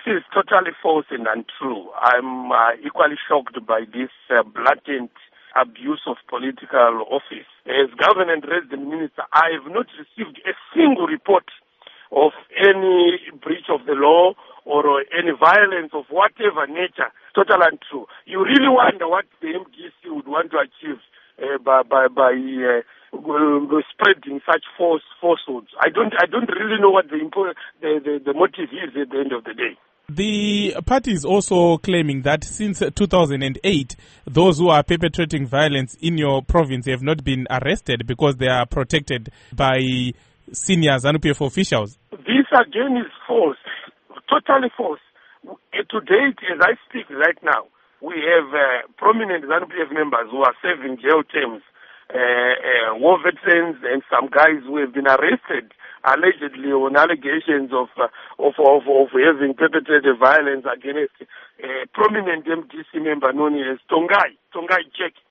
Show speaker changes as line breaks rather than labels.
is totally false and untrue. I'm equally shocked by this blatant abuse of political office. As Governor and Resident Minister, I have not received a single report of any breach of the law or any violence of whatever nature. Total untrue. You really wonder what the MDC would want to achieve by spreading such falsehoods. I don't really know what the motive is at the end of the day.
The party is also claiming that since 2008, those who are perpetrating violence in your province have not been arrested because they are protected by senior ZANU-PF officials.
This again is false, totally false. To date, as I speak right now, we have prominent ZANU-PF members who are serving jail terms, war veterans and some guys who have been arrested allegedly on allegations of having perpetrated violence against a prominent MDC member known as Tongai Jack.